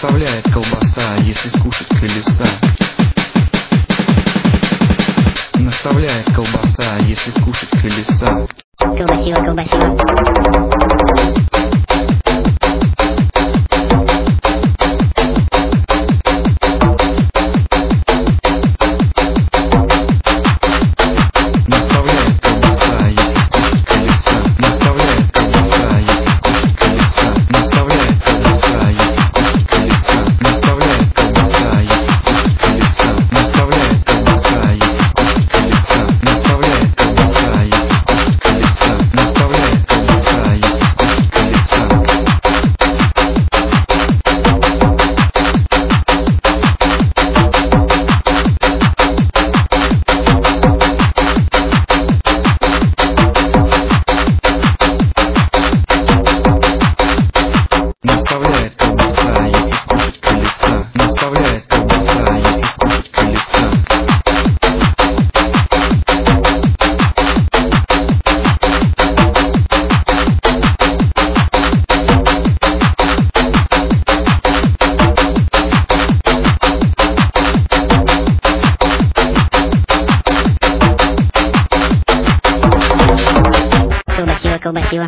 Наставляет колбаса, если скушать колеса. Наставляет колбаса, если скушать колеса. Колбасила, колбасила. Наставляет колбаса, если скушать колеса. Наставляет колбаса, если скушать колеса. Колбасила, колбасила.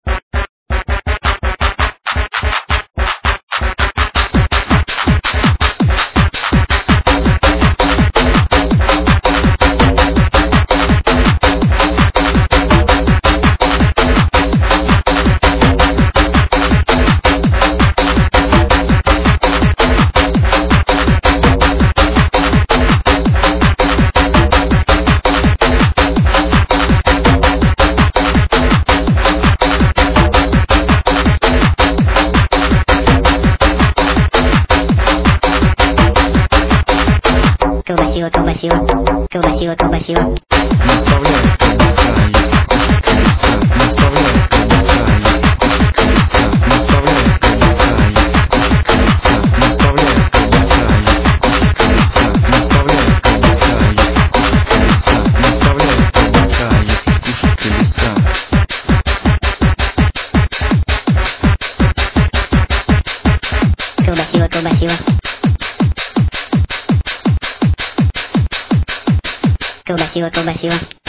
Колбасила, колбасила. Колбасила, колбасила. Наставляет колбаса, если скушать колеса. Наставляет колбаса, если скушать колеса. Наставляет колбаса, если скушать колеса. Наставляет колбаса, если скушать колеса. Наставляет колбаса, если скушать колеса. Наставляет колбаса, если скушать колеса. Колбасила, колбасила. Колбасила, колбасила.